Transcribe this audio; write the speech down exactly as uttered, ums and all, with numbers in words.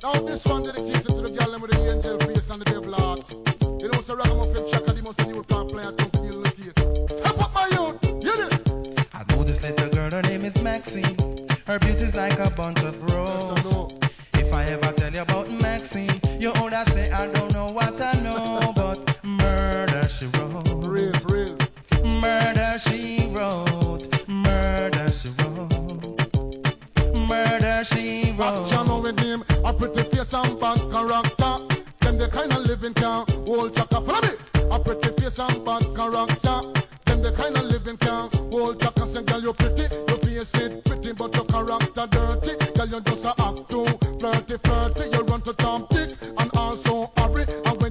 Now this one dedicated to the girl with the angel face and the devil heart. You know, so Ragamuffin Chaka, the most of the youth club players come to deal with the case. Step up my youth, hear this. I know this little girl, her name is Maxine. Her beauty's like a bunch of roses. If I ever tell you about Maxine, you older say I don't know what I know, but murder she wrote. Real, real. Murder she wrote. Murder she wrote. Murder she wrote. Action know with him, a pretty face and bad character. Them the kind of living can hold Chaka. Follow me. A pretty face and bad character.